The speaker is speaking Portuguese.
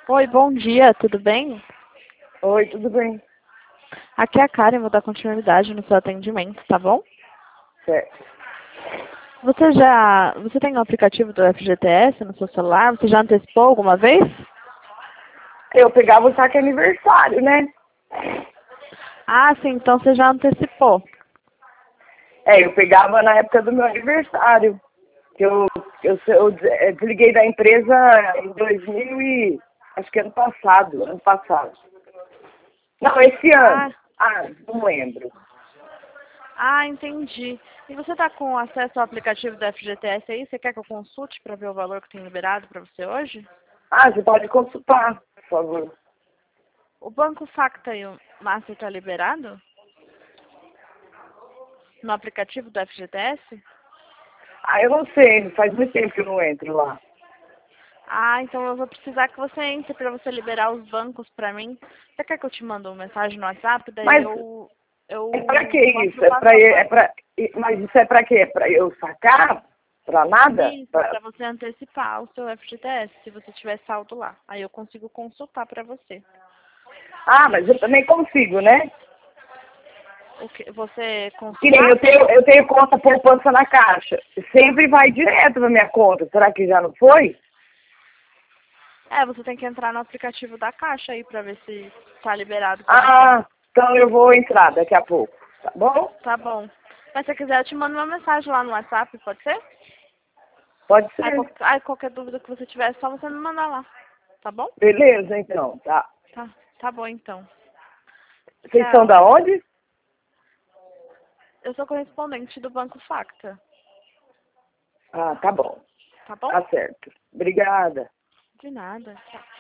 Oi, bom dia, tudo bem? Oi, tudo bem? Aqui é a Karen, vou dar continuidade no seu atendimento, tá bom? Certo. Você tem o aplicativo do FGTS no seu celular? Você já antecipou alguma vez? Eu pegava o saque aniversário, né? Ah, sim, então você já antecipou. Eu pegava na época do meu aniversário. Eu desliguei da empresa em 2000 e... acho que ano passado. Não, esse Ah, ano. Ah, não lembro. entendi. E você está com acesso ao aplicativo do FGTS aí? Você quer que eu consulte para ver o valor que tem liberado para você hoje? Ah, você pode consultar, por favor. O Banco Facta e o Master está liberado no aplicativo do FGTS? Ah, eu não sei, faz muito tempo que eu não entro lá. Ah, então eu vou precisar que você entre para você liberar os bancos para mim. Você quer que eu te mande uma mensagem no WhatsApp? Daí Mas pra que eu mostro isso? o passo a passo. Mas isso é pra quê? É pra eu sacar? Pra nada? Isso, para você antecipar o seu FGTS, se você tiver saldo lá. Aí eu consigo consultar para você. Ah, mas eu também consigo, né? O que você Que nem consultar? eu tenho conta poupança na Caixa. Sempre vai direto na minha conta. Será que já não foi? É, você tem que entrar no aplicativo da Caixa aí para ver se tá liberado para você. Ah, então eu vou entrar daqui a pouco. Tá bom? Tá bom. Mas se você quiser, eu te mando uma mensagem lá no WhatsApp, pode ser? Pode Aí, ser. qualquer dúvida que você tiver, é só você me mandar lá. Tá bom? Beleza, então. Tá. Tá bom então. Vocês são Tchau. da onde? Eu sou correspondente do Banco Facta. Ah, tá bom. Tá bom? Tá certo. Obrigada. De nada. Tchau.